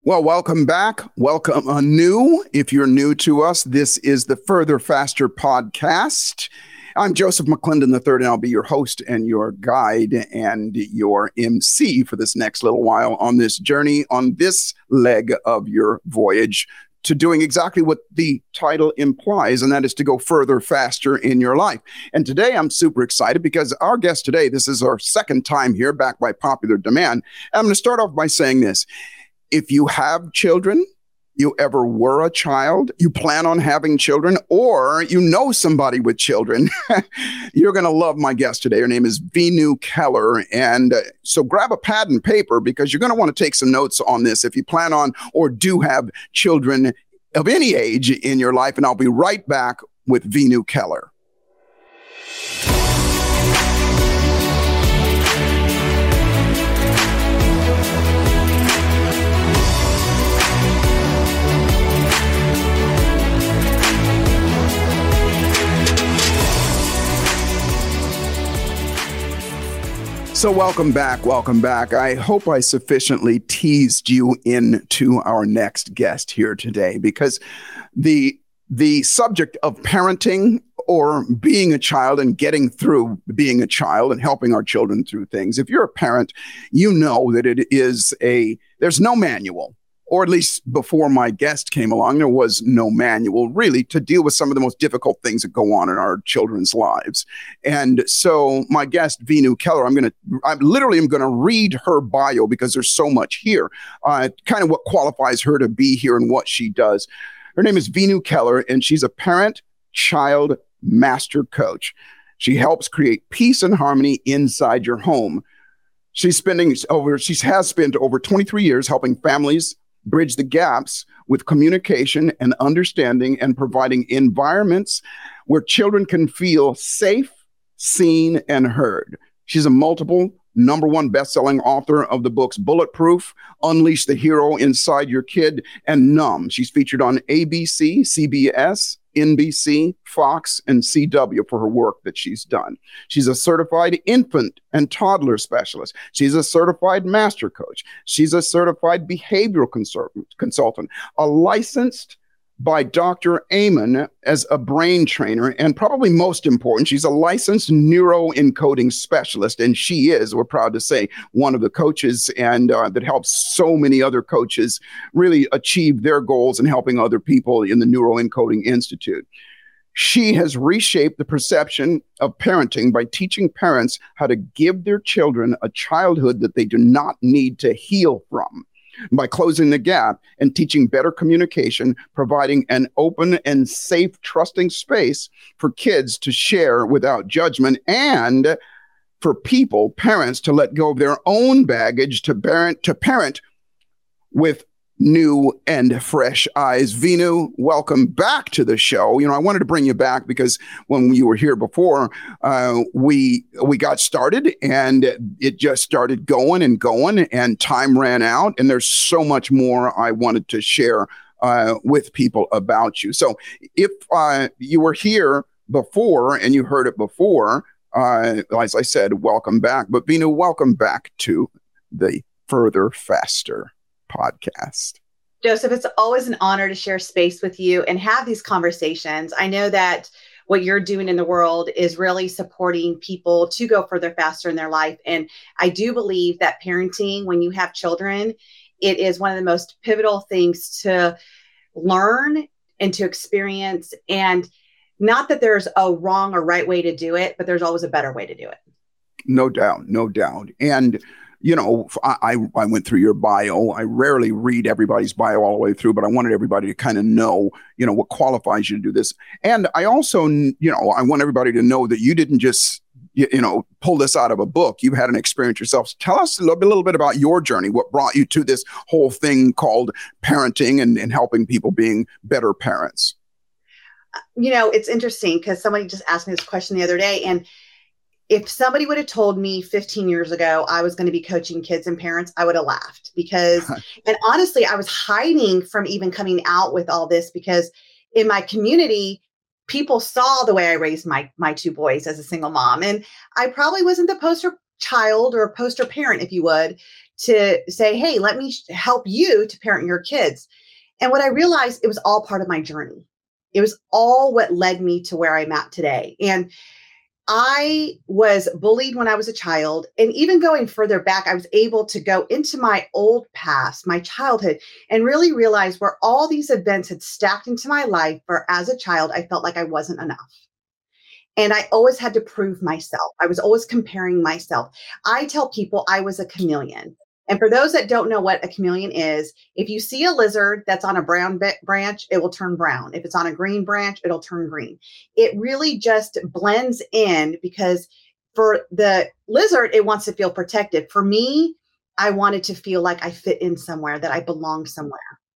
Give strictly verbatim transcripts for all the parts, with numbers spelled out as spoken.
Well, welcome back. Welcome anew. If you're new to us, this is the Further Faster podcast. I'm Joseph McClendon the third, and I'll be your host and your guide and your M C for this next little while on this journey, on this leg of your voyage to doing exactly what the title implies, and that is to go further, faster in your life. And today I'm super excited because our guest today, this is our second time here, back by popular demand. I'm going to start off by saying this. If you have children, you ever were a child, you plan on having children, or you know somebody with children, you're going to love my guest today. Her name is Vinu Keller. And uh, so grab a pad and paper because you're going to want to take some notes on this if you plan on or do have children of any age in your life. And I'll be right back with Vinu Keller. So welcome back. Welcome back. I hope I sufficiently teased you into our next guest here today, because the the subject of parenting or being a child and getting through being a child and helping our children through things. If you're a parent, you know that it is a there's no manual. Or at least before my guest came along, there was no manual really to deal with some of the most difficult things that go on in our children's lives. And so my guest, Vinu Keller, I'm going to, I literally am going to read her bio because there's so much here, uh, kind of what qualifies her to be here and what she does. Her name is Vinu Keller, and she's a parent-child master coach. She helps create peace and harmony inside your home. She's spending over, she has spent over twenty-three years helping families bridge the gaps with communication and understanding and providing environments where children can feel safe, seen, and heard. She's a multiple number one best-selling author of the books Bulletproof, Unleash the Hero Inside Your Kid, and Numb. She's featured on A B C, C B S, N B C, Fox, and C W for her work that she's done. She's a certified infant and toddler specialist. She's a certified master coach. She's a certified behavioral consultant, consultant, a licensed by Doctor Amen as a brain trainer, and probably most important, she's a licensed neuroencoding specialist, and she is, we're proud to say, one of the coaches and uh, that helps so many other coaches really achieve their goals and helping other people in the Neuroencoding Institute. She has reshaped the perception of parenting by teaching parents how to give their children a childhood that they do not need to heal from, by closing the gap and teaching better communication, providing an open and safe, trusting space for kids to share without judgment, and for people, parents, to let go of their own baggage to parent, to parent with new and fresh eyes. Vinu, welcome back to the show. You know, I wanted to bring you back because when you were here before, uh, we we got started and it just started going and going and time ran out. And there's so much more I wanted to share uh, with people about you. So if uh, you were here before and you heard it before, uh, as I said, welcome back. But Vinu, welcome back to the Further Faster podcast. Joseph, it's always an honor to share space with you and have these conversations. I know that what you're doing in the world is really supporting people to go further, faster in their life. And I do believe that parenting, when you have children, it is one of the most pivotal things to learn and to experience. And not that there's a wrong or right way to do it, but there's always a better way to do it. No doubt, no doubt. And you know, I, I went through your bio. I rarely read everybody's bio all the way through, but I wanted everybody to kind of know, you know, what qualifies you to do this. And I also, you know, I want everybody to know that you didn't just, you, you know, pull this out of a book. You've had an experience yourself. So tell us a little, a little bit about your journey, what brought you to this whole thing called parenting and, and helping people being better parents. You know, it's interesting because somebody just asked me this question the other day, and if somebody would have told me fifteen years ago I was going to be coaching kids and parents, I would have laughed because, and honestly, I was hiding from even coming out with all this because in my community, people saw the way I raised my, my two boys as a single mom. And I probably wasn't the poster child or poster parent, if you would, to say, hey, let me help you to parent your kids. And what I realized, it was all part of my journey. It was all what led me to where I'm at today. And I was bullied when I was a child. And even going further back, I was able to go into my old past, my childhood, and really realize where all these events had stacked into my life, where as a child, I felt like I wasn't enough. And I always had to prove myself. I was always comparing myself. I tell people I was a chameleon. And for those that don't know what a chameleon is, if you see a lizard that's on a brown b- branch, it will turn brown. If it's on a green branch, it'll turn green. It really just blends in, because for the lizard, it wants to feel protected. For me, I wanted to feel like I fit in somewhere, that I belong somewhere.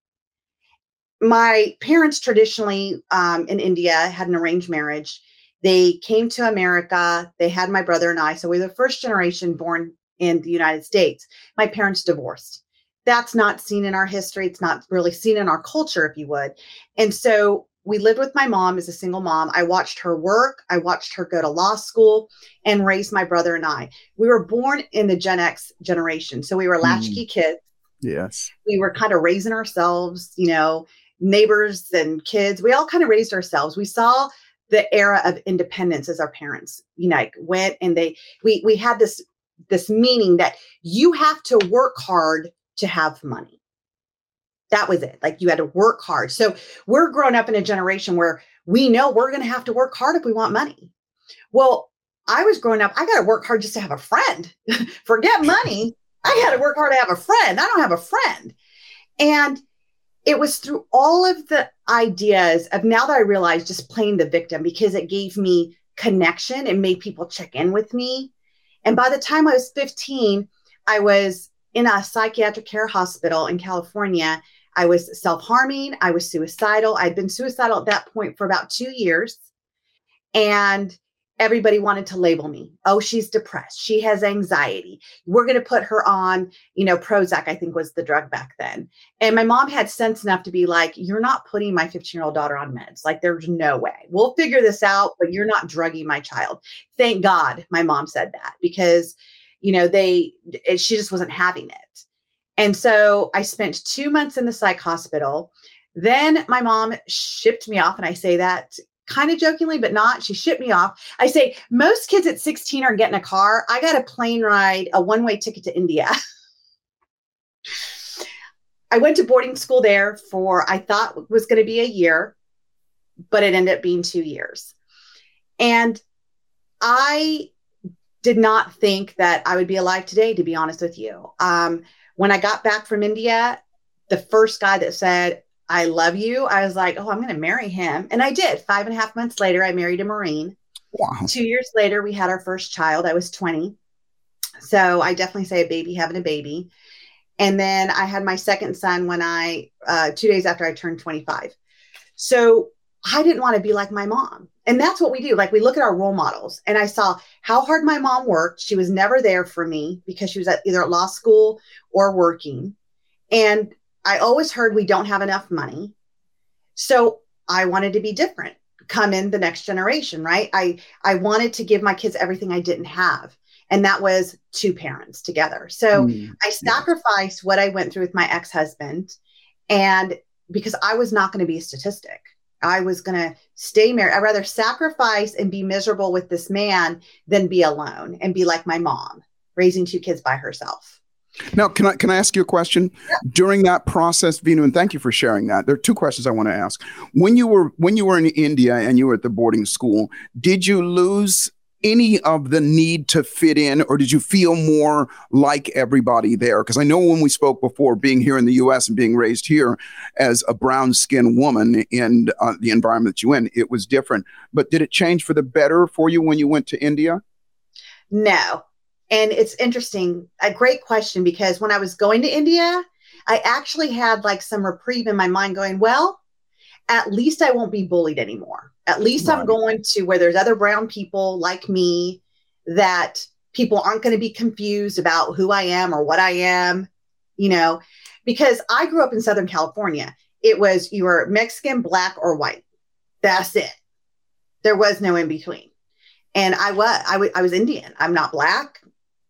My parents traditionally um, in India had an arranged marriage. They came to America. They had my brother and I. So we were the first generation born in the United States. My parents divorced. That's not seen in our history. It's not really seen in our culture, if you would. And so we lived with my mom as a single mom. I watched her work. I watched her go to law school and raise my brother and I. We were born in the Gen X generation. So we were latchkey mm. kids. Yes. We were kind of raising ourselves, you know, neighbors and kids. We all kind of raised ourselves. We saw the era of independence as our parents, you know, went and they, we, we had this this meaning that you have to work hard to have money. That was it. Like, you had to work hard. So we're growing up in a generation where we know we're going to have to work hard if we want money. Well, I was growing up, I got to work hard just to have a friend. Forget money. I got to work hard to have a friend. I don't have a friend. And it was through all of the ideas of, now that I realized, just playing the victim, because it gave me connection and made people check in with me. And by the time I was fifteen, I was in a psychiatric care hospital in California. I was self-harming. I was suicidal. I'd been suicidal at that point for about two years. And everybody wanted to label me. Oh, she's depressed. She has anxiety. We're going to put her on, you know, Prozac, I think was the drug back then. And my mom had sense enough to be like, you're not putting my fifteen-year-old daughter on meds. Like, there's no way. We'll figure this out, but you're not drugging my child. Thank God my mom said that, because, you know, they, it, she just wasn't having it. And so I spent two months in the psych hospital. Then my mom shipped me off. And I say that kind of jokingly, but not. She shipped me off. I say, most kids at sixteen are getting a car. I got a plane ride, a one-way ticket to India. I went to boarding school there for, I thought was going to be a year, but it ended up being two years. And I did not think that I would be alive today, to be honest with you. Um, when I got back from India, the first guy that said, I love you, I was like, oh, I'm going to marry him. And I did. Five and a half months later, I married a Marine. Wow. Two years later, we had our first child. I was twenty. So I definitely say a baby having a baby. And then I had my second son when I, uh, two days after I turned twenty-five. So I didn't want to be like my mom. And that's what we do. Like, we look at our role models, and I saw how hard my mom worked. She was never there for me because she was at either at law school or working. And I always heard we don't have enough money. So I wanted to be different, come in the next generation, right? I, I wanted to give my kids everything I didn't have. And that was two parents together. So mm, I sacrificed yes. what I went through with my ex-husband. And because I was not going to be a statistic, I was going to stay married. I'd rather sacrifice and be miserable with this man than be alone and be like my mom, raising two kids by herself. Now, can I can I ask you a question? Yeah. During that process, Vinu, and thank you for sharing that. There are two questions I want to ask. When you were when you were in India and you were at the boarding school, did you lose any of the need to fit in, or did you feel more like everybody there? Because I know when we spoke before, being here in the U S and being raised here as a brown-skinned woman in uh, the environment that you in, it was different. But did it change for the better for you when you went to India? No. And it's interesting, a great question, because when I was going to India, I actually had like some reprieve in my mind going, well, at least I won't be bullied anymore. At least right. I'm going to where there's other brown people like me, that people aren't going to be confused about who I am or what I am, you know, because I grew up in Southern California. It was, you were Mexican, black, or white. That's it. There was no in between. And I was, I, w- I was Indian. I'm not black.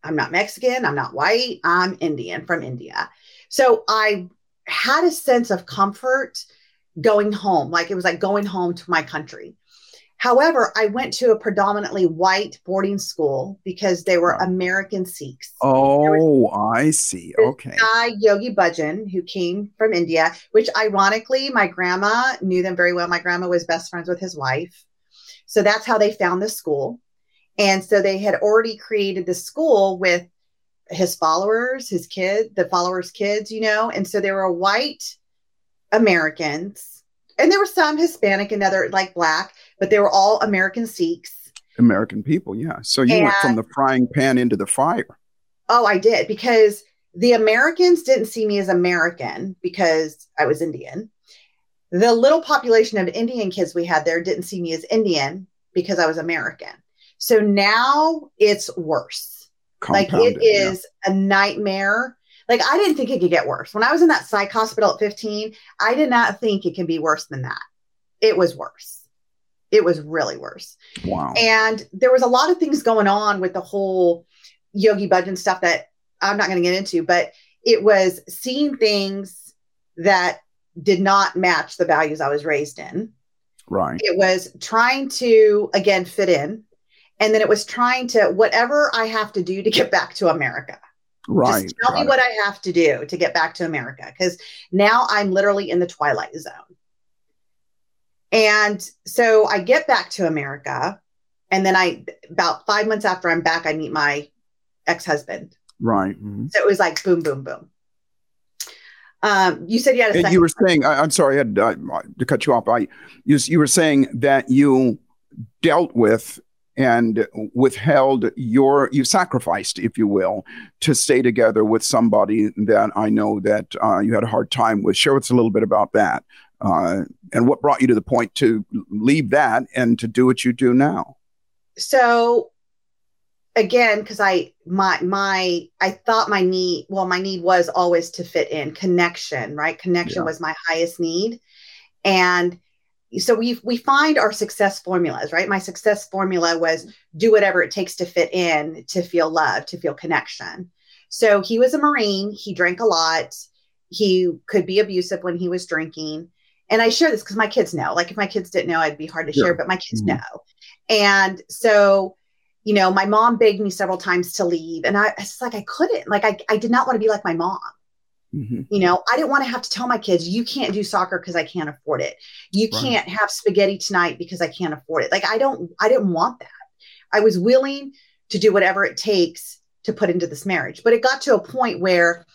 I'm not Mexican. I'm not white. I'm Indian from India. So I had a sense of comfort going home. Like it was like going home to my country. However, I went to a predominantly white boarding school because they were Right. American Sikhs. Oh, I see. This Okay. guy, Yogi Bhajan, who came from India, which ironically, my grandma knew them very well. My grandma was best friends with his wife. So that's how they found the school. And so they had already created the school with his followers, his kid, the followers' kids, you know, and so they were white Americans, and there were some Hispanic and other like Black, but they were all American Sikhs. American people, yeah. So you And went from the frying pan into the fire. oh, I did, because the Americans didn't see me as American because I was Indian. The little population of Indian kids we had there didn't see me as Indian because I was American. So now it's worse. Like it Compounded, yeah. is a nightmare. Like I didn't think it could get worse. When I was in that psych hospital at fifteen, I did not think it can be worse than that. It was worse. It was really worse. Wow. And there was a lot of things going on with the whole Yogi Bhajan stuff that I'm not going to get into, but it was seeing things that did not match the values I was raised in. Right. It was trying to, again, fit in. And then it was trying to, whatever I have to do to get back to America. Right. Just tell Got me it. what I have to do to get back to America. Because now I'm literally in the twilight zone. And so I get back to America. And then I, about five months after I'm back, I meet my ex-husband. Right. Mm-hmm. So it was like boom, boom, boom. Um, you said you had a And second. you were saying, I, I'm sorry, I had uh, to cut you off. I, you, you were saying that you dealt with and withheld your, you sacrificed, if you will, to stay together with somebody that I know that uh, you had a hard time with. Share with us a little bit about that uh, and what brought you to the point to leave that and to do what you do now. So again, because I my my I thought my need, well, my need was always to fit in, connection, right? Connection Yeah. was my highest need. And so we we find our success formulas, right? My success formula was do whatever it takes to fit in, to feel love, to feel connection. So he was a Marine. He drank a lot. He could be abusive when he was drinking. And I share this because my kids know. Like if my kids didn't know, it'd be hard to Sure. share, but my kids Mm-hmm. know. And so, you know, my mom begged me several times to leave. And I, it's like I couldn't. Like I, I did not want to be like my mom. Mm-hmm. You know, I didn't want to have to tell my kids, you can't do soccer because I can't afford it. You Right. can't have spaghetti tonight because I can't afford it. Like I don't, I didn't want that. I was willing to do whatever it takes to put into this marriage. But it got to a point where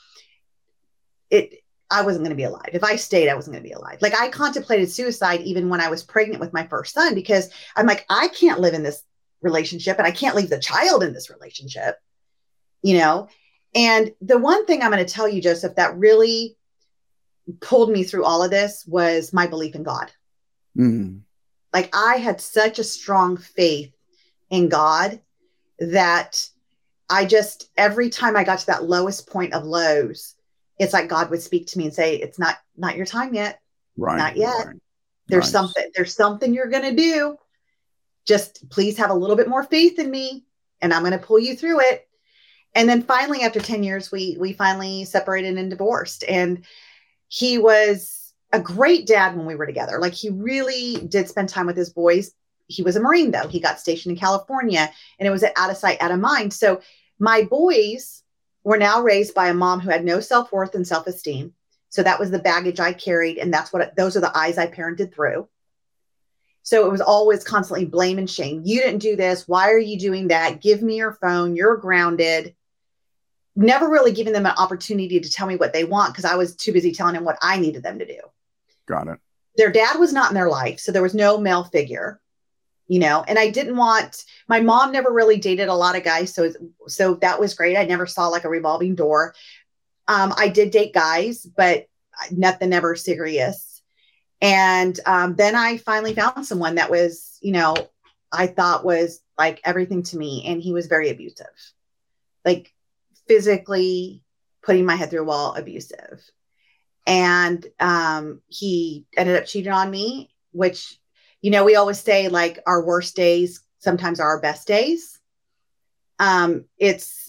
it, I wasn't going to be alive. If I stayed, I wasn't going to be alive. Like I contemplated suicide even when I was pregnant with my first son, because I'm like, I can't live in this relationship and I can't leave the child in this relationship, you know? And the one thing I'm going to tell you, Joseph, that really pulled me through all of this was my belief in God. Mm-hmm. Like I had such a strong faith in God that I just, every time I got to that lowest point of lows, it's like God would speak to me and say, it's not, not your time yet. Right. Not yet. Right. There's Nice. something, there's something you're going to do. Just please have a little bit more faith in me and I'm going to pull you through it. And then finally, after ten years, we, we finally separated and divorced. And he was a great dad when we were together. Like he really did spend time with his boys. He was a Marine though. He got stationed in California and it was out of sight, out of mind. So my boys were now raised by a mom who had no self-worth and self-esteem. So that was the baggage I carried. And that's what, those are the eyes I parented through. So it was always constantly blame and shame. You didn't do this. Why are you doing that? Give me your phone. You're grounded. Never really giving them an opportunity to tell me what they want because I was too busy telling them what I needed them to do. Got it. Their dad was not in their life. So there was no male figure, you know, and I didn't want, my mom never really dated a lot of guys. So, so that was great. I never saw like a revolving door. Um, I did date guys, but nothing ever serious. And um, then I finally found someone that was, you know, I thought was like everything to me. And he was very abusive, like physically putting my head through a wall, abusive. And um, he ended up cheating on me, which, you know, we always say like our worst days sometimes are our best days. Um, it's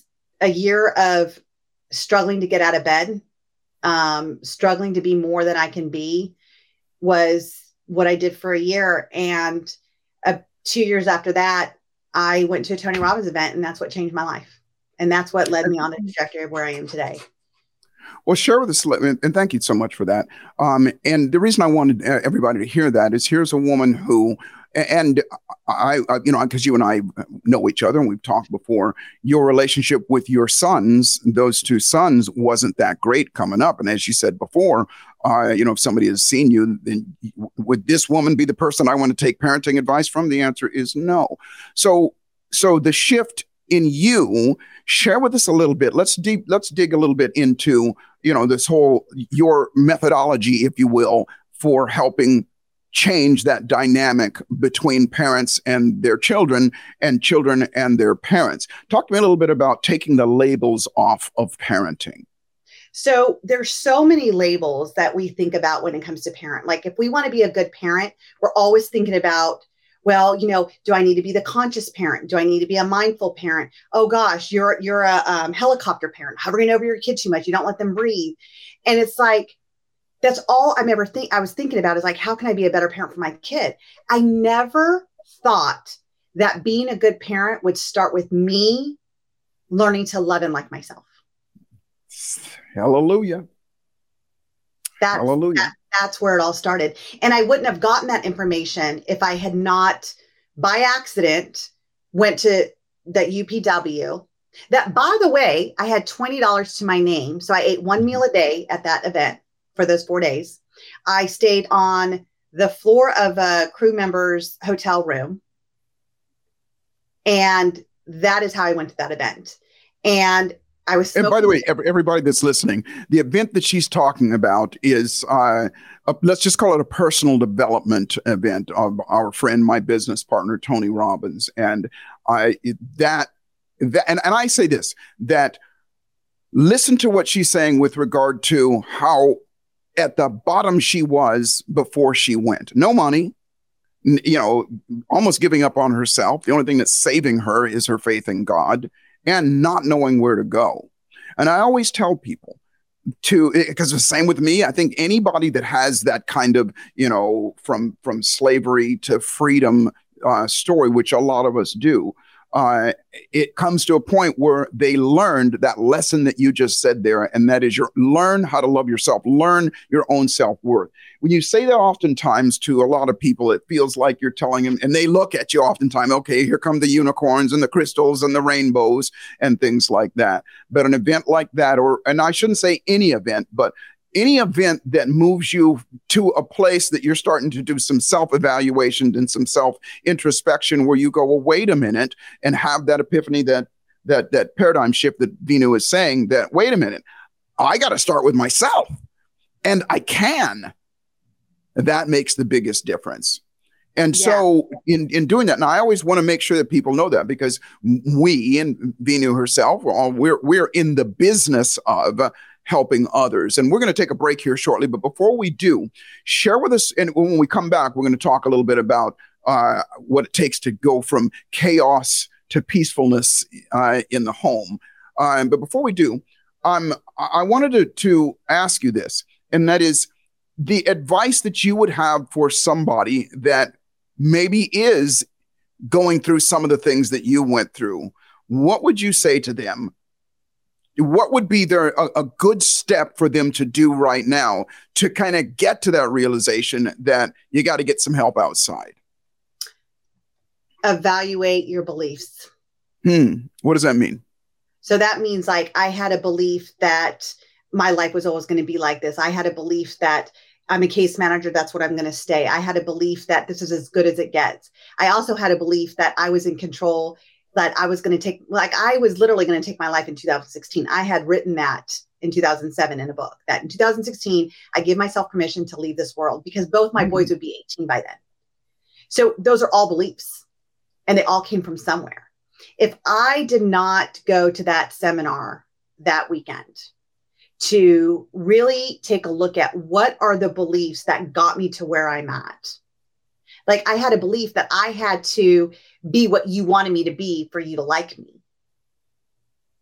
a year of struggling to get out of bed, um, struggling to be more than I can be was what I did for a year. And uh, two years after that, I went to a Tony Robbins event, and that's what changed my life. And that's what led me on the trajectory of where I am today. Well, share with us, and thank you so much for that. Um, and the reason I wanted everybody to hear that is here's a woman who, and I, I you know, because you and I know each other and we've talked before, your relationship with your sons, those two sons, wasn't that great coming up. And as you said before, uh, you know, if somebody has seen you, then would this woman be the person I want to take parenting advice from? The answer is no. So, so the shift in you, share with us a little bit. Let's deep, let's dig a little bit into, you know, this whole, your methodology, if you will, for helping change that dynamic between parents and their children and children and their parents. Talk to me a little bit about taking the labels off of parenting. So there's so many labels that we think about when it comes to parent. Like if we want to be a good parent, we're always thinking about, well, you know, do I need to be the conscious parent? Do I need to be a mindful parent? Oh gosh, you're you're a um, helicopter parent, hovering over your kid too much. You don't let them breathe. And it's like, that's all I'm ever think I was thinking about is like, how can I be a better parent for my kid? I never thought that being a good parent would start with me learning to love and like myself. Hallelujah. That's, Hallelujah. That, that's where it all started. And I wouldn't have gotten that information if I had not, by accident, went to that U P W. That, by the way, I had twenty dollars to my name. So I ate one meal a day at that event for those four days. I stayed on the floor of a crew member's hotel room. And that is how I went to that event. And I was smoking. And by the way, every, everybody that's listening, the event that she's talking about is, uh, a, let's just call it a personal development event of our friend, my business partner, Tony Robbins. And I, that, that and, and I say this, that listen to what she's saying with regard to how at the bottom she was before she went. No money, you know, almost giving up on herself. The only thing that's saving her is her faith in God and not knowing where to go. And I always tell people to, because the same with me, I think anybody that has that kind of, you know, from, from slavery to freedom uh, story, which a lot of us do, Uh, it comes to a point where they learned that lesson that you just said there, and that is your learn how to love yourself, learn your own self-worth. When you say that oftentimes to a lot of people, it feels like you're telling them, and they look at you oftentimes, okay, here come the unicorns and the crystals and the rainbows and things like that. But an event like that, or, and I shouldn't say any event, but any event that moves you to a place that you're starting to do some self-evaluation and some self-introspection where you go, well, wait a minute, and have that epiphany, that that that paradigm shift that Vinu is saying, that, wait a minute, I got to start with myself. And I can. That makes the biggest difference. And yeah. so in, in doing that, and I always want to make sure that people know that, because we, and Vinu herself, we're, all, we're, we're in the business of helping others. And we're going to take a break here shortly. But before we do, share with us, and when we come back, we're going to talk a little bit about uh, what it takes to go from chaos to peacefulness uh, in the home. Um, but before we do, um, I wanted to, to ask you this, and that is the advice that you would have for somebody that maybe is going through some of the things that you went through. What would you say to them? What would be their a, a good step for them to do right now to kind of get to that realization that you got to get some help outside? Evaluate your beliefs. Hmm. What does that mean? So that means, like, I had a belief that my life was always going to be like this. I had a belief that I'm a case manager. That's what I'm going to stay. I had a belief that this is as good as it gets. I also had a belief that I was in control, that I was going to take, like, I was literally going to take my life in two thousand sixteen. I had written that in two thousand seven in a book, that in two thousand sixteen, I give myself permission to leave this world because both my mm-hmm. boys would be eighteen by then. So those are all beliefs, and they all came from somewhere. If I did not go to that seminar that weekend to really take a look at what are the beliefs that got me to where I'm at. Like, I had a belief that I had to be what you wanted me to be for you to like me.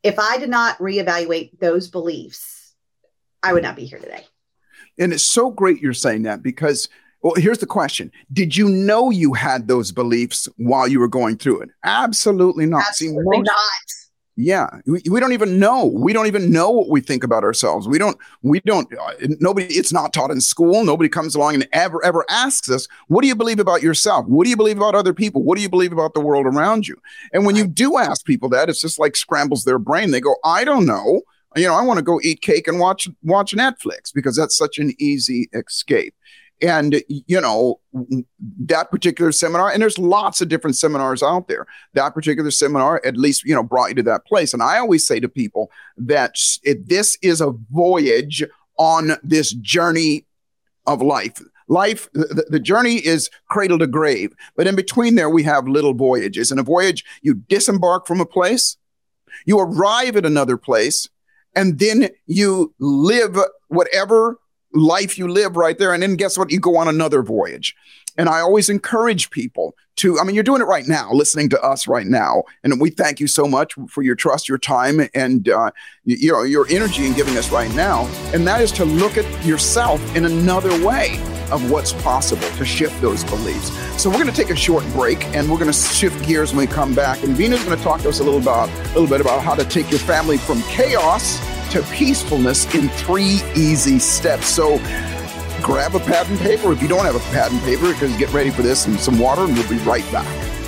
If I did not reevaluate those beliefs, I would not be here today. And it's so great you're saying that because, well, here's the question. Did you know you had those beliefs while you were going through it? Absolutely not. Absolutely See, most, not. Yeah, we, we don't even know. We don't even know what we think about ourselves. We don't, we don't, uh, nobody, it's not taught in school. Nobody comes along and ever, ever asks us, what do you believe about yourself? What do you believe about other people? What do you believe about the world around you? And when you do ask people that, it's just like scrambles their brain. They go, I don't know. You know, I want to go eat cake and watch, watch Netflix because that's such an easy escape. And, you know, that particular seminar, and there's lots of different seminars out there, that particular seminar at least, you know, brought you to that place. And I always say to people that it, this is a voyage on this journey of life. Life, the, the journey is cradle to grave. But in between there, we have little voyages. In a voyage, you disembark from a place, you arrive at another place, and then you live whatever life you live right there. And then guess what? You go on another voyage. And I always encourage people to, I mean, you're doing it right now, listening to us right now. And we thank you so much for your trust, your time, and uh, you know, your energy in giving us right now. And that is to look at yourself in another way of what's possible to shift those beliefs. So we're going to take a short break and we're going to shift gears when we come back. And Vina's going to talk to us a little about, a little bit about how to take your family from chaos to peacefulness in three easy steps. So grab a pad and paper. If you don't have a pad and paper, because get ready for this and some water, and we'll be right back.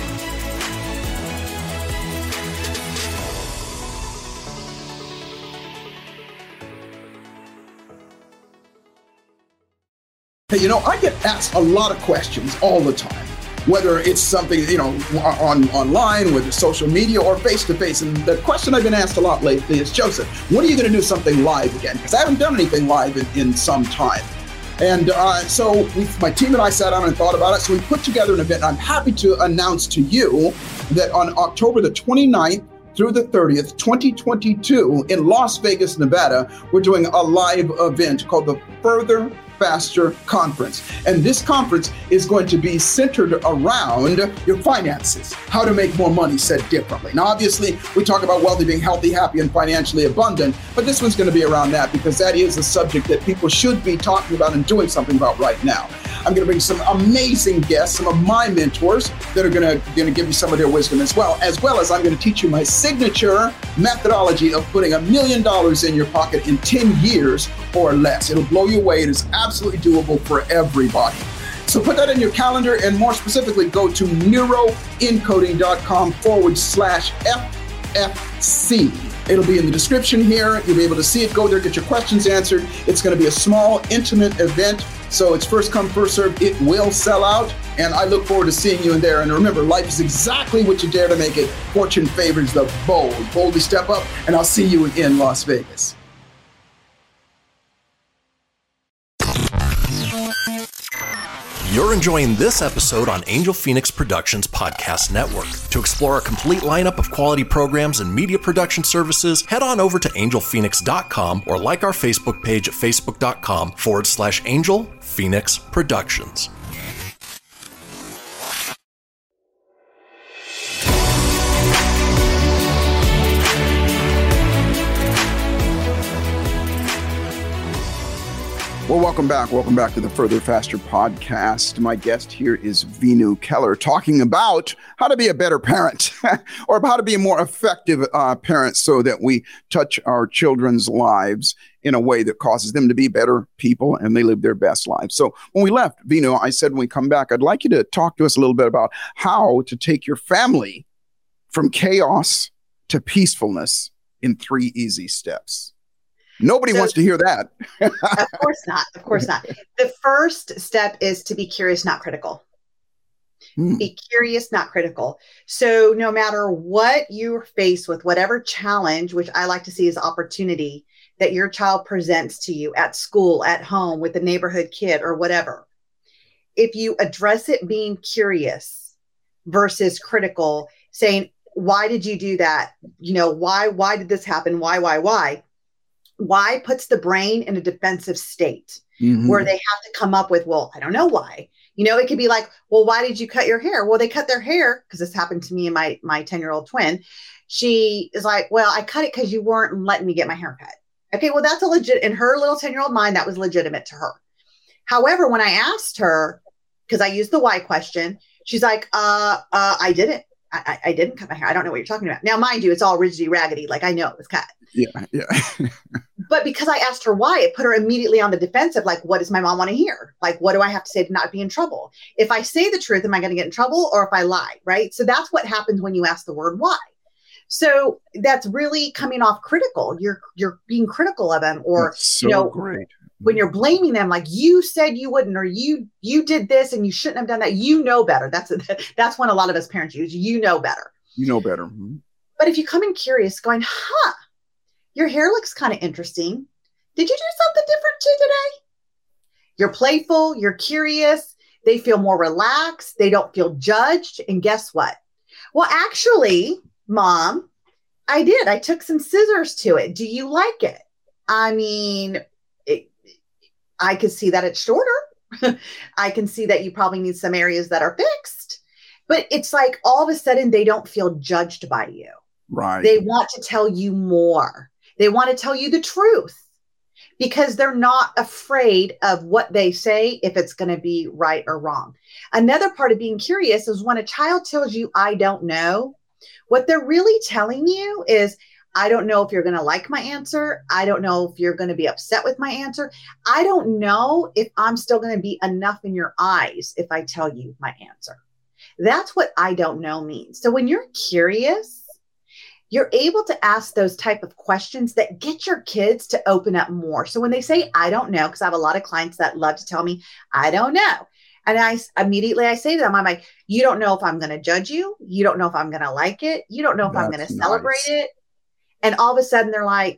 Hey, you know, I get asked a lot of questions all the time, whether it's something, you know, on online, with social media or face-to-face. And the question I've been asked a lot lately is, Joseph, when are you going to do something live again? Because I haven't done anything live in, in some time. And uh, so we, my team and I sat down and thought about it. So we put together an event. And I'm happy to announce to you that on October the twenty-ninth through the thirtieth, twenty twenty-two in Las Vegas, Nevada, we're doing a live event called the Further Faster Conference. And this conference is going to be centered around your finances, how to make more money, said differently. Now, obviously, we talk about wealthy, being healthy, happy, and financially abundant, but this one's going to be around that because that is a subject that people should be talking about and doing something about right now. I'm going to bring some amazing guests, some of my mentors that are going to, going to give you some of their wisdom as well, as well as I'm going to teach you my signature methodology of putting a million dollars in your pocket in ten years or less. It'll blow you away. It is absolutely doable for everybody. So put that in your calendar, and more specifically, go to neuroencoding.com forward slash FFC. It'll be in the description here. You'll be able to see it. Go there, get your questions answered. It's going to be a small, intimate event. So it's first come, first serve. It will sell out. And I look forward to seeing you in there. And remember, life is exactly what you dare to make it. Fortune favors the bold. Boldly step up, and I'll see you in Las Vegas. You're enjoying this episode on Angel Phoenix Productions Podcast Network. To explore a complete lineup of quality programs and media production services, head on over to angel phoenix dot com or like our Facebook page at facebook.com forward slash Angel Phoenix Productions. Well, welcome back. Welcome back to the Further Faster podcast. My guest here is Vinu Keller, talking about how to be a better parent or how to be a more effective uh, parent so that we touch our children's lives in a way that causes them to be better people and they live their best lives. So when we left, Vinu, I said when we come back, I'd like you to talk to us a little bit about how to take your family from chaos to peacefulness in three easy steps. Nobody so, wants to hear that. Of course not. Of course not. The first step is to be curious, not critical. Hmm. Be curious, not critical. So no matter what you're faced with, whatever challenge, which I like to see as opportunity that your child presents to you at school, at home, with a neighborhood kid or whatever, if you address it being curious versus critical, saying, why did you do that? You know, why, why did this happen? Why, why, why? Why puts the brain in a defensive state mm-hmm. where they have to come up with, well, I don't know why. You know, it could be like, well, why did you cut your hair? Well, they cut their hair because this happened to me and my my ten-year-old twin. She is like, well, I cut it because you weren't letting me get my hair cut. Okay, well, that's a legit, in her little ten-year-old mind, that was legitimate to her. However, when I asked her, because I used the why question, she's like, uh, uh, I didn't. I, I didn't cut my hair. I don't know what you're talking about. Now, mind you, it's all rigidly raggedy. Like I know it was cut. Yeah, yeah. But because I asked her why, it put her immediately on the defensive. Like, what does my mom want to hear? Like, what do I have to say to not be in trouble? If I say the truth, am I going to get in trouble? Or if I lie, right? So that's what happens when you ask the word why. So that's really coming off critical. You're you're being critical of them, or that's so you know, great. When you're blaming them, like you said you wouldn't, or you you did this and you shouldn't have done that. You know better. That's a, that's when a lot of us parents use. You know better. You know better. Mm-hmm. But if you come in curious, going, huh, your hair looks kind of interesting. Did you do something different too today? You're playful. You're curious. They feel more relaxed. They don't feel judged. And guess what? Well, actually, Mom, I did. I took some scissors to it. Do you like it? I mean, it, I could see that it's shorter. I can see that you probably need some areas that are fixed. But it's like all of a sudden they don't feel judged by you. Right. They want to tell you more. They want to tell you the truth because they're not afraid of what they say, if it's going to be right or wrong. Another part of being curious is when a child tells you, I don't know, what they're really telling you is, I don't know if you're going to like my answer. I don't know if you're going to be upset with my answer. I don't know if I'm still going to be enough in your eyes if I tell you my answer. That's what I don't know means. So when you're curious, you're able to ask those type of questions that get your kids to open up more. So when they say, I don't know, because I have a lot of clients that love to tell me, I don't know. And I immediately I say to them, I'm like, you don't know if I'm going to judge you. You don't know if I'm going to like it. You don't know if That's I'm going to celebrate nice. it. And all of a sudden they're like,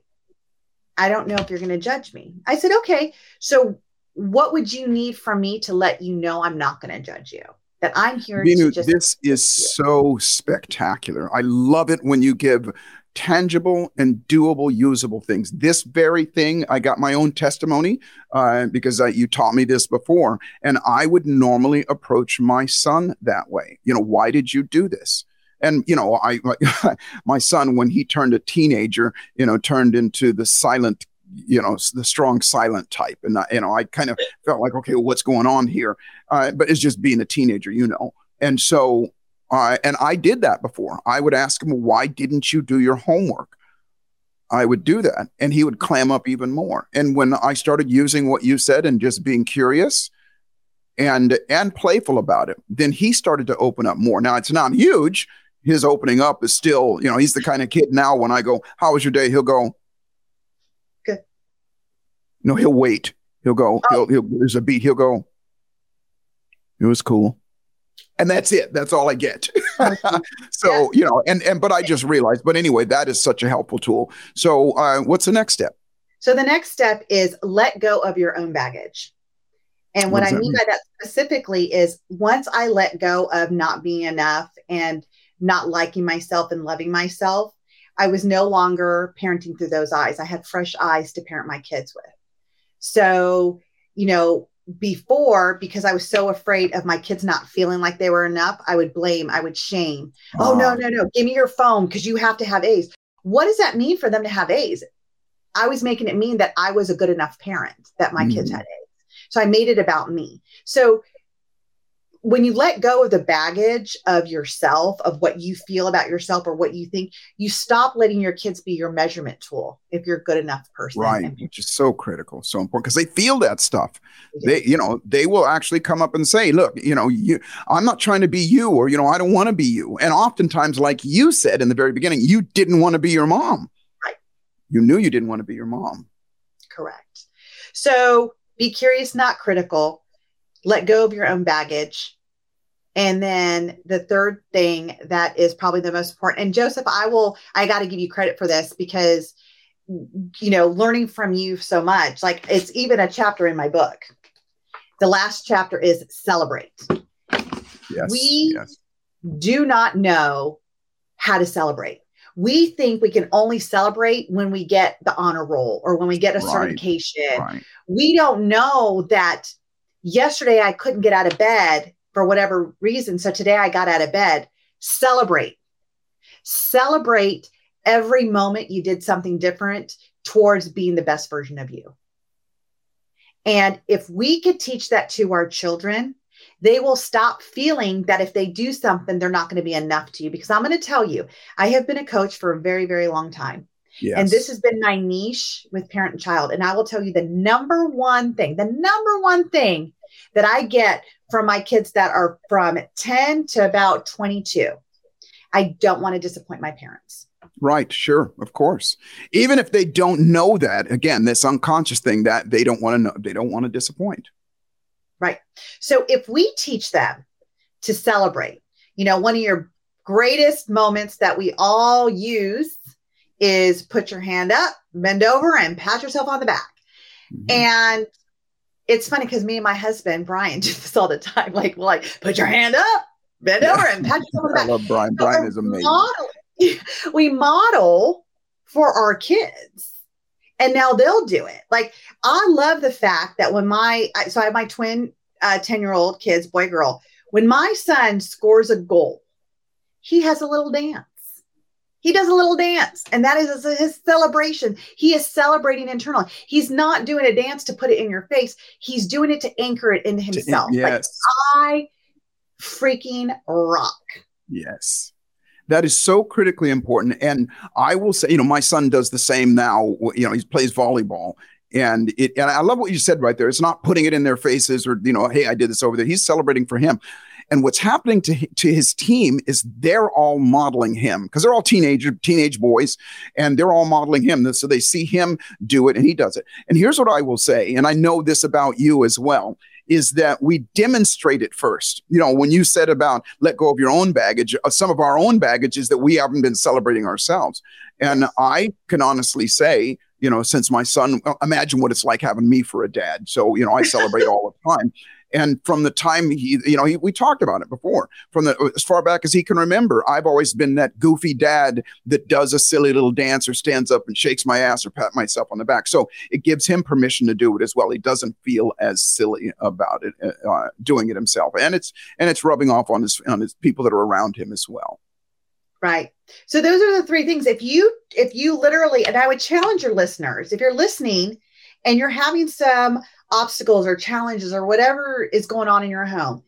I don't know if you're going to judge me. I said, okay, so what would you need from me to let you know I'm not going to judge you? That I'm here Binu, to just- This is so spectacular. I love it when you give tangible and doable, usable things. This very thing, I got my own testimony uh, because uh, you taught me this before. And I would normally approach my son that way. You know, why did you do this? And, you know, I my son, when he turned a teenager, you know, turned into the silent, you know, the strong silent type. And, I, you know, I kind of felt like, okay, well, what's going on here? Uh, but it's just being a teenager, you know. And so, uh, and I did that before. I would ask him, why didn't you do your homework? I would do that. And he would clam up even more. And when I started using what you said and just being curious and, and playful about it, then he started to open up more. Now, it's not huge. His opening up is still, you know, he's the kind of kid now when I go, how was your day? He'll go, good. No, he'll wait. He'll go, oh. he'll, he'll, there's a beat. He'll go, it was cool. And that's it. That's all I get. So, yeah. you know, and, and, but I just realized, but anyway, that is such a helpful tool. So uh, what's the next step? So the next step is let go of your own baggage. And what, what I mean, mean by that specifically is once I let go of not being enough and not liking myself and loving myself, I was no longer parenting through those eyes. I had fresh eyes to parent my kids with. So, you know, before, because I was so afraid of my kids not feeling like they were enough, I would blame, I would shame. Oh, oh no, no, no. Give me your phone because you have to have A's. What does that mean for them to have A's? I was making it mean that I was a good enough parent, that my mm. kids had A's. So I made it about me. So when you let go of the baggage of yourself, of what you feel about yourself or what you think, you stop letting your kids be your measurement tool if you're a good enough person. Right, and- which is so critical, so important, because they feel that stuff. They, you know, they will actually come up and say, look, you know, you, I'm not trying to be you, or, you know, I don't want to be you. And oftentimes, like you said in the very beginning, you didn't want to be your mom. Right. You knew you didn't want to be your mom. Correct. So be curious, not critical. Let go of your own baggage. And then the third thing that is probably the most important, and Joseph, I will, I got to give you credit for this because, you know, learning from you so much, like it's even a chapter in my book. The last chapter is celebrate. Yes, we yes. do not know how to celebrate. We think we can only celebrate when we get the honor roll or when we get a right, certification. Right. We don't know that Yesterday, I couldn't get out of bed for whatever reason. So today I got out of bed. Celebrate. Celebrate every moment you did something different towards being the best version of you. And if we could teach that to our children, they will stop feeling that if they do something, they're not going to be enough to you. Because I'm going to tell you, I have been a coach for a very, very long time. Yes. And this has been my niche with parent and child. And I will tell you the number one thing, the number one thing that I get from my kids that are from ten to about twenty-two, I don't want to disappoint my parents. Right. Sure. Of course. Even if they don't know that, again, this unconscious thing that they don't want to know, they don't want to disappoint. Right. So if we teach them to celebrate, you know, one of your greatest moments that we all use is put your hand up, bend over, and pat yourself on the back. Mm-hmm. And it's funny because me and my husband, Brian, do this all the time. Like, we're like, put your hand up, bend yeah. over, and pat yourself on the back. I love Brian. So Brian is amazing. Model, we model for our kids. And now they'll do it. Like, I love the fact that when my, so I have my twin uh, ten-year-old kids, boy, girl. When my son scores a goal, he has a little dance. He does a little dance. And that is his celebration. He is celebrating internally. He's not doing a dance to put it in your face. He's doing it to anchor it into himself. Yes. Like, I freaking rock. Yes. That is so critically important. And I will say, you know, my son does the same now. You know, he plays volleyball. And it, and I love what you said right there. It's not putting it in their faces or, you know, hey, I did this over there. He's celebrating for him. And what's happening to, to his team is they're all modeling him because they're all teenager, teenage boys, and they're all modeling him. So they see him do it and he does it. And here's what I will say, and I know this about you as well, is that we demonstrate it first. You know, when you said about let go of your own baggage, uh, some of our own baggage is that we haven't been celebrating ourselves. And I can honestly say, you know, since my son, imagine what it's like having me for a dad. So, you know, I celebrate all the time. And from the time he, you know, he, we talked about it before, from the, as far back as he can remember, I've always been that goofy dad that does a silly little dance or stands up and shakes my ass or pat myself on the back. So it gives him permission to do it as well. He doesn't feel as silly about it, uh, doing it himself. And it's, and it's rubbing off on his, on his people that are around him as well. Right. So those are the three things. If you, if you literally, and I would challenge your listeners, if you're listening and you're having some obstacles or challenges or whatever is going on in your home,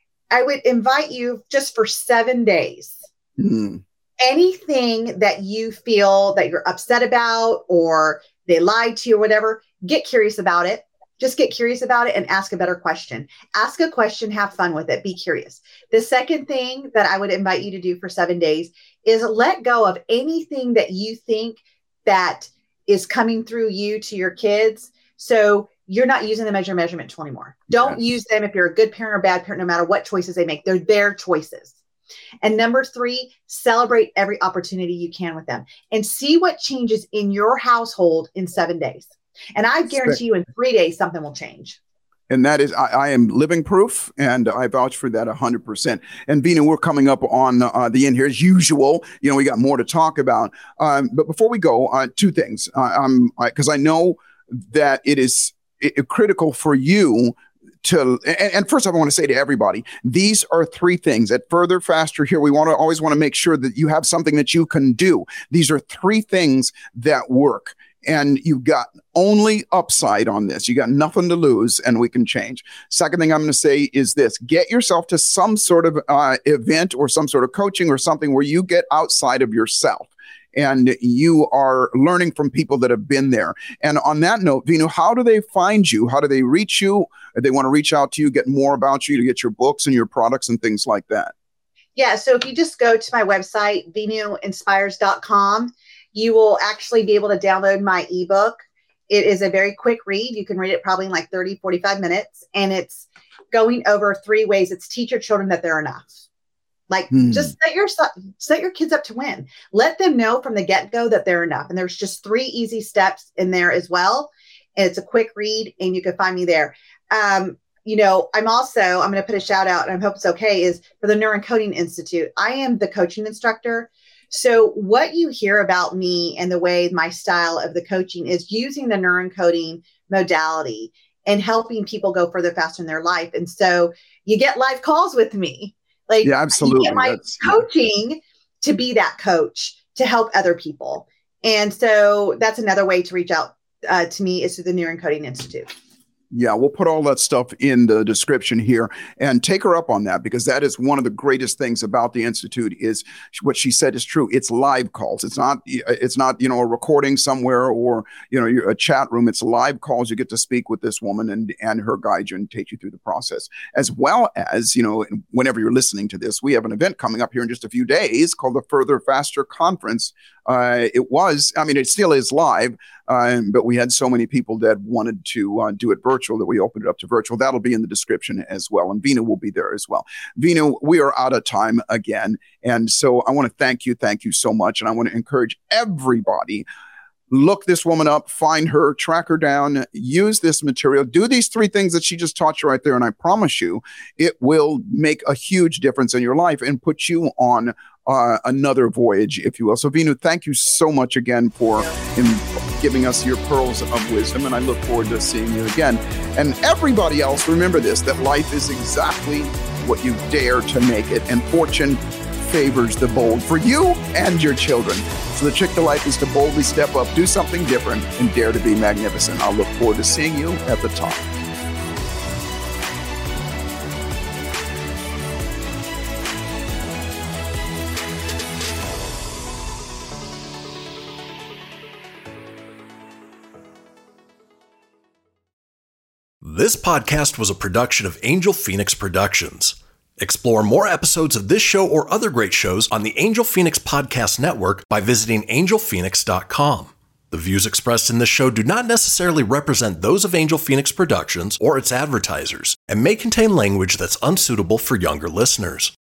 I would invite you just for seven days. Mm. Anything that you feel that you're upset about or they lied to you or whatever, get curious about it. Just get curious about it and ask a better question. Ask a question, have fun with it, be curious. The second thing that I would invite you to do for seven days is let go of anything that you think that is coming through you to your kids. So you're not using them as your measurement tool anymore. Don't yes. use them if you're a good parent or bad parent, no matter what choices they make. They're their choices. And number three, celebrate every opportunity you can with them and see what changes in your household in seven days. And I guarantee you in three days, something will change. And that is, I, I am living proof, and I vouch for that one hundred percent. And Vina, we're coming up on uh, the end here as usual. You know, we got more to talk about. Um, but before we go, uh, two things. Uh, um, because I, I know that it is it, critical for you to, and, and first I want to say to everybody, these are three things at Further Faster Here. We want to always want to make sure that you have something that you can do. These are three things that work. And you've got only upside on this. You got nothing to lose, and we can change. Second thing I'm going to say is this: get yourself to some sort of uh, event or some sort of coaching or something where you get outside of yourself and you are learning from people that have been there. And on that note, Vina, how do they find you? How do they reach you? If they want to reach out to you, get more about you, to get your books and your products and things like that. Yeah. So if you just go to my website, vinu inspires dot com, you will actually be able to download my ebook. It is a very quick read. You can read it probably in like thirty, forty-five minutes. And it's going over three ways. It's teach your children that they're enough. Like hmm. just set your, set your kids up to win. Let them know from the get-go that they're enough. And there's just three easy steps in there as well. And it's a quick read, and you can find me there. Um, you know, I'm also, I'm going to put a shout out, and I hope it's okay, is for the Neuroencoding Institute. I am the coaching instructor. So what you hear about me and the way my style of the coaching is using the neuroencoding modality. and helping people go further faster in their life. And so you get live calls with me. Like, yeah, absolutely. You get my That's, coaching yeah. to be that coach to help other people. And so that's another way to reach out uh, to me is through the Neuroencoding Institute. Yeah, we'll put all that stuff in the description here and take her up on that, because that is one of the greatest things about the Institute is what she said is true. It's live calls. It's not, it's not, you know, a recording somewhere or, you know, a chat room. It's live calls. You get to speak with this woman and, and her guide you and take you through the process, as well as, you know, whenever you're listening to this, we have an event coming up here in just a few days called the Further Faster Conference. Uh, it was, I mean, it still is live, uh, but we had so many people that wanted to uh, do it virtual that we opened it up to virtual. That'll be in the description as well. And Vina will be there as well. Vina, we are out of time again. And so I want to thank you. Thank you so much. And I want to encourage everybody, look this woman up, find her, track her down, use this material, do these three things that she just taught you right there. And I promise you, it will make a huge difference in your life and put you on uh, another voyage, if you will. So Vina, thank you so much again for in giving us your pearls of wisdom. And I look forward to seeing you again. And everybody else, remember this, that life is exactly what you dare to make it. And fortune favors the bold for you and your children. So the trick to life is to boldly step up, do something different, and dare to be magnificent. I'll look forward to seeing you at the top. This podcast was a production of Angel Phoenix Productions. Explore more episodes of this show or other great shows on the Angel Phoenix Podcast Network by visiting angel phoenix dot com. The views expressed in this show do not necessarily represent those of Angel Phoenix Productions or its advertisers and may contain language that's unsuitable for younger listeners.